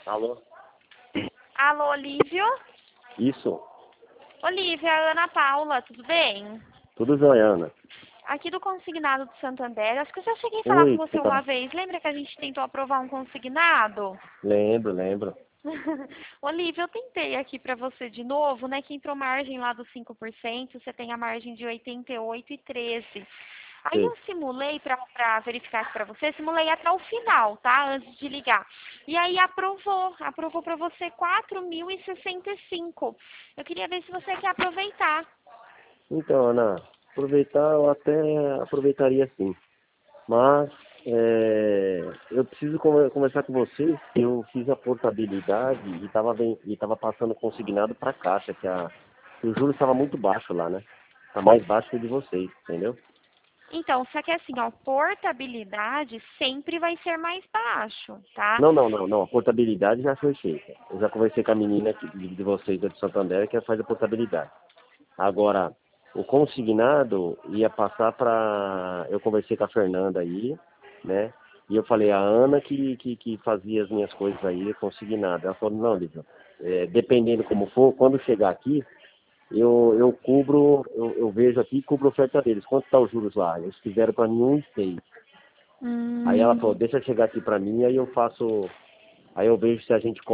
Alô? Alô, Olívio? Isso. Olívia, é a Ana Paula, tudo bem? Tudo jóia, Ana. Aqui do Consignado do Santander, acho que eu já cheguei a falar com Oi, você você tá... uma vez. Lembra que a gente tentou aprovar um consignado? Lembro. Olívia, eu tentei aqui para você de novo, né? Que entrou margem lá dos 5%, você tem a margem de 88,13. Aí Sei. eu simulei para verificar aqui para você, simulei até o final, tá? Antes de ligar. E aí aprovou para você 4.065. Eu queria ver se você quer aproveitar. Então, Ana, aproveitar, eu até aproveitaria sim. Mas eu preciso conversar com vocês que eu fiz a portabilidade e estava passando consignado para a Caixa, que o juros estava muito baixo lá, né? Está mais baixo que o de vocês, entendeu? Então, só que assim, ó, portabilidade sempre vai ser mais baixo, tá? Não. A portabilidade já foi feita. Eu já conversei com a menina aqui, de vocês, da de Santander, que faz a portabilidade. Agora, o consignado ia passar para... Eu conversei com a Fernanda aí, né? E eu falei, a Ana que fazia as minhas coisas aí, consignado. Ela falou, não, Lívia, dependendo como for, quando chegar aqui, eu cubro, eu vejo aqui e cubro a oferta deles. Quanto está os juros lá? Eles fizeram para mim 1,6. Aí ela falou, Hum, deixa chegar aqui para mim, aí eu faço... Aí eu vejo se a gente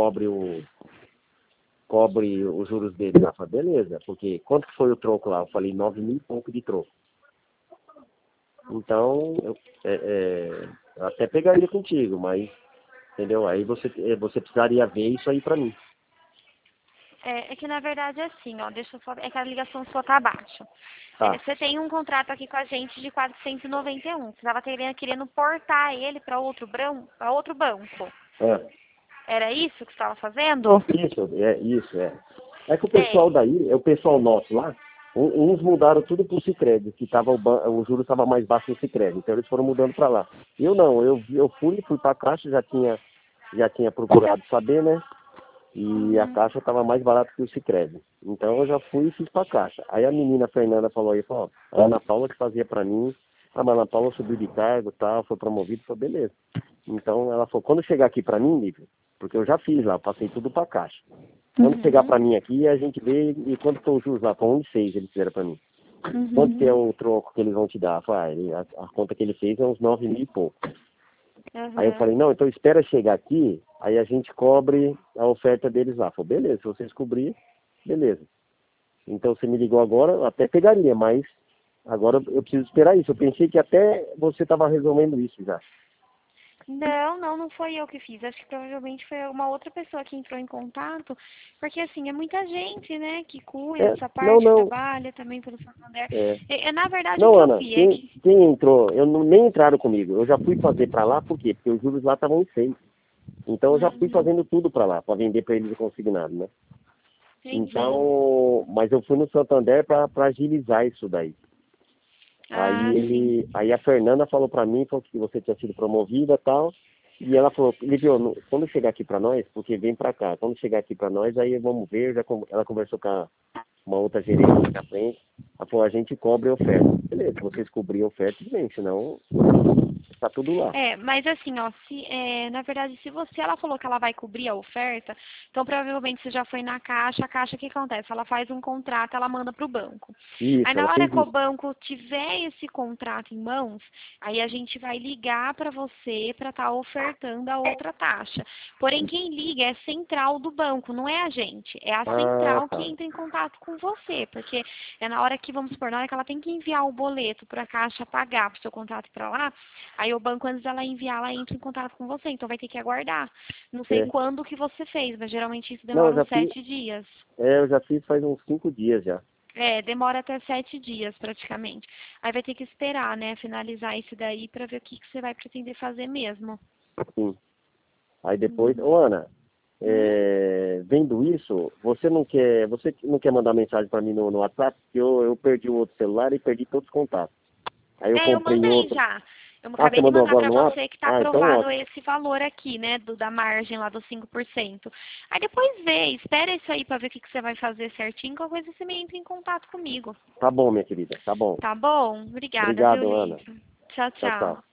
cobre os juros dele. Ela falou, beleza, porque quanto que foi o troco lá? Eu falei, 9.000 e pouco de troco. Então, eu até pegaria contigo, mas, entendeu? Aí você precisaria ver isso aí pra mim. é que na verdade é assim, ó, deixa eu só, é que a ligação só tá baixa. Tá. Você tem um contrato aqui com a gente de 491. Você estava querendo portar ele para para outro banco. É. Era isso que você estava fazendo? Isso. É que o pessoal É. daí, é o pessoal nosso lá, uns mudaram tudo pro Sicredi, que tava o juro estava mais baixo no Sicredi, então eles foram mudando para lá. Eu não, eu fui para a Caixa, já tinha procurado saber, né? E a Uhum. Caixa estava mais barata que o Sicredi. Então eu já fui e fiz para a Caixa. Aí a menina Fernanda falou aí, falou, ó, a Ana Paula que fazia para mim, a Ana Paula subiu de cargo, tal, foi promovida, falou, beleza. Então ela falou, quando chegar aqui para mim, Lívia, porque eu já fiz lá, passei tudo para a Caixa. Quando chegar Uhum. para mim aqui, a gente vê e quanto foi o juros lá, com 1,6 eles fizeram para mim. Quanto que é Uhum. o troco que eles vão te dar? Eu falei, a conta que ele fez é uns 9.000 e pouco. Aí eu Uhum. falei, não, então espera chegar aqui, aí a gente cobre a oferta deles lá. Falei, beleza, se vocês cobrir, beleza. Então você me ligou agora, eu até pegaria, mas agora eu preciso esperar isso. Eu pensei que até você estava resolvendo isso já. Não foi eu que fiz. Acho que provavelmente foi uma outra pessoa que entrou em contato, porque assim, é muita gente, né, que cuida É, dessa não, parte, não. trabalha também pelo Santander. É, Na verdade, o não, que eu Ana, vi é quem, que... quem entrou, eu não, nem entraram comigo. Eu já fui fazer para lá, por quê? Porque os juros lá estavam em 6. Então eu já fui Uhum. fazendo tudo para lá, para vender para eles o consignado, né? Entendi. Então, mas eu fui no Santander para agilizar isso daí. Ah, sim. Aí a Fernanda falou para mim, falou que você tinha sido promovida e tal. E ela falou, Livio, quando chegar aqui para nós, porque vem para cá, quando chegar aqui para nós, aí vamos ver, ela conversou com uma outra gerente na frente, ela falou, a gente cobre a oferta. Beleza, se vocês cobrirem a oferta, tudo bem, senão tá tudo lá. Mas assim, ó, na verdade, se ela falou que ela vai cobrir a oferta, então provavelmente você já foi na Caixa, a Caixa, o que acontece? Ela faz um contrato, ela manda para o banco. Aí Isso, na ela hora fez que o isso. banco tiver esse contrato em mãos, aí a gente vai ligar para você para estar ofertando a outra taxa. Porém, quem liga é a central do banco, não é a gente. É a Ah, central que tá. entra em contato com você, porque é na hora que, vamos supor, na hora que ela tem que enviar o boleto para a Caixa pagar para o seu contrato para lá, aí o banco, antes dela enviar, ela entra em contato com você. Então vai ter que aguardar. Não sei É. quando que você fez, mas geralmente isso Não, demora uns 7 dias. eu já fiz faz uns 5 dias já. Demora até 7 dias praticamente. Aí vai ter que esperar, né, finalizar isso daí para ver o que você vai pretender fazer mesmo. Sim. Aí depois, Uhum. ô Ana, Hum? vendo isso, você não quer mandar mensagem para mim no WhatsApp? Porque eu perdi o outro celular e perdi todos os contatos. Aí eu Eu comprei mandei outro. já. Eu Ah, você acabei de mandou mandar agora para no WhatsApp? você que está Ah, então aprovado ótimo. esse valor aqui, né, da margem lá dos 5%. Aí depois espera isso aí para ver o que você vai fazer certinho, qualquer coisa você me entra em contato comigo. Tá bom, minha querida, tá bom. Tá bom? Obrigada, viu, Obrigado, Ana. Lívia? Tchau, Tchau, tchau. tchau.